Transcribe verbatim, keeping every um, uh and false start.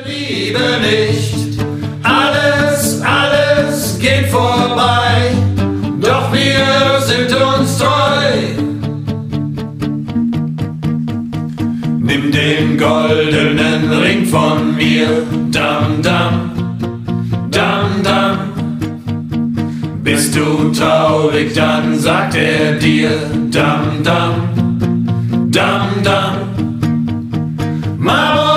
Liebe nicht, alles, alles geht vorbei, doch wir sind uns treu. Nimm den goldenen Ring von mir, dam, dam, dam, dam. Bist du traurig, dann sagt er dir, dam, dam, dam, dam. Mama